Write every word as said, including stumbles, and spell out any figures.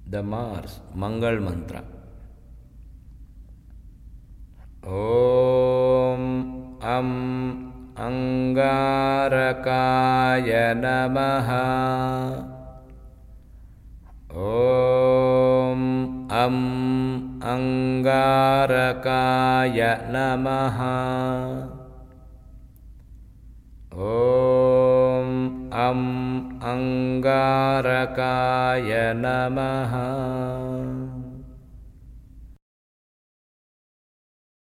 the Mars Mangal Mantra. Om Am Angarakaya Namaha. Om Am Angarakaya Namaha. Om Am Angarakaya Namaha.